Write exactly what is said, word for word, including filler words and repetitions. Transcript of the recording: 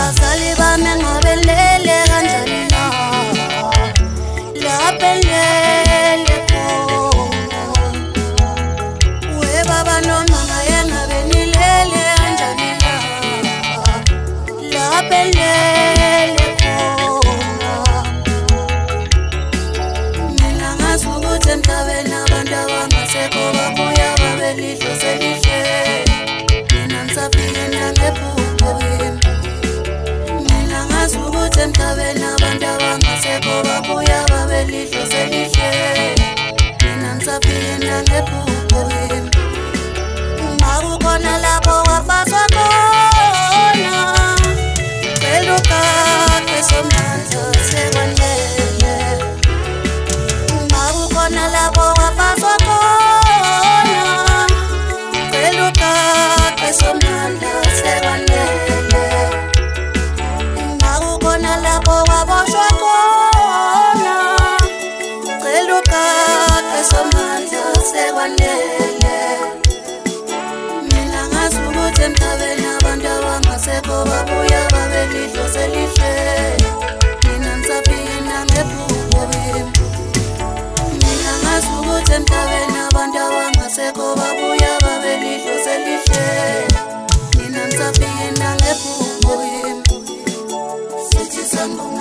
abazali bami ngabelele kanjani na laphelele khona we baba nomama yengabenilele kanjani na laphelele khona mina ngazi ukuthi emhlabeni abantu abangasekho babuya babelidlo selihle mina ngisafike nangephupho mina ngazi ukuthi emhlabeni abantu abangasekho babuya babelidlo selihle mina ngisafike nangephupho ngakukhona lapho wafaswa khona beluka kwesomandla sekwanele ngakukhona lapho wafaswa khona beluka kwesomandla sekwanele ngakukhona lapho waboshwa khona beluka kwesomandla sekwanele mina ngazi ukuthi emhlabeni abantu abangasekho babuya babelidlo selihle mina ngisafike nangephupho mina ngazi ukuthi emhlabeni abantu abangasekho babuya babelidlo selihle mina ngisafike nangephupho sithi sangoma